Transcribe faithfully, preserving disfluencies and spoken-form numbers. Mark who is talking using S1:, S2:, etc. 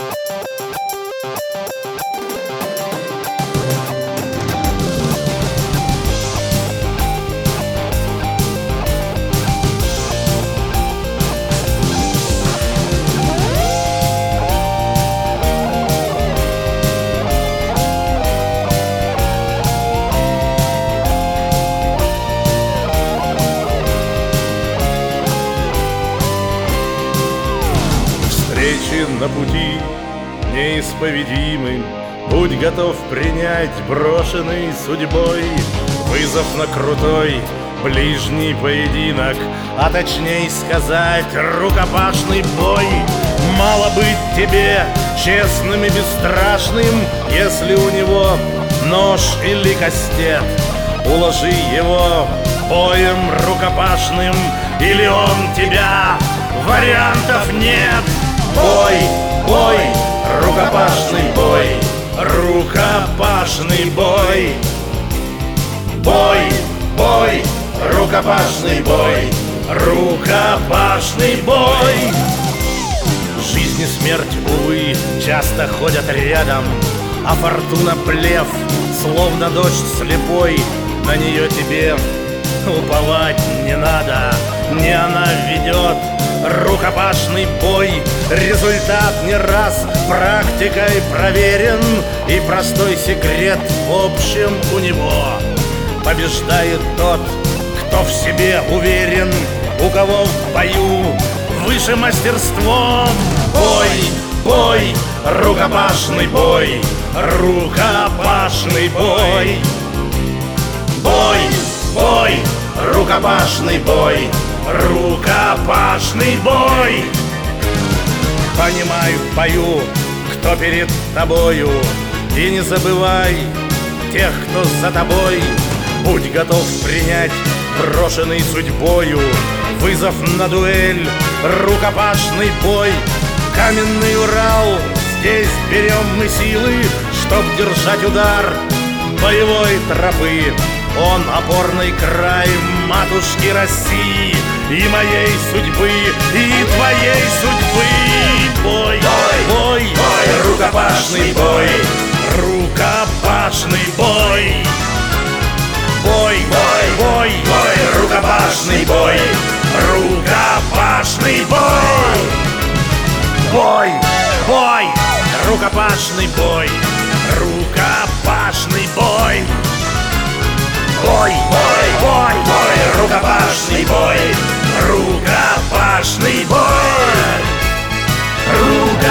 S1: Встречи на пути неисповедимы, будь готов принять брошенный судьбой вызов на крутой ближний поединок, а точнее сказать, рукопашный бой. Мало быть тебе честным и бесстрашным, если у него нож или кастет. Уложи его боем рукопашным, или он тебя, вариантов нет. Бой, бой, рукопашный бой, рукопашный бой. Бой, бой, рукопашный бой, рукопашный бой. Жизнь и смерть, увы, часто ходят рядом, а фортуна плев, словно дождь слепой. На нее тебе уповать не надо, не она ведет рукопашный бой. Результат не раз практикой проверен, и простой секрет в общем у него: побеждает тот, кто в себе уверен, у кого в бою выше мастерством. Бой, бой, рукопашный бой, рукопашный бой. Бой, бой, рукопашный бой, рукопашный бой. Понимай в бою, кто перед тобою, и не забывай тех, кто за тобой. Будь готов принять брошенный судьбою вызов на дуэль, рукопашный бой. Каменный Урал, здесь берем мы силы, чтоб держать удар боевой тропы. Он опорный край матушки России, и моей судьбы, и твоей судьбы. Бой, бой, бой, бой, рукопашный бой, рукопашный бой. Бой, бой, бой, бой, рукопашный бой, рукопашный бой. Бой, бой, рукопашный бой, рукопашный бой. Бой, бой, бой, бой, рукопашный бой, рукопашный бой.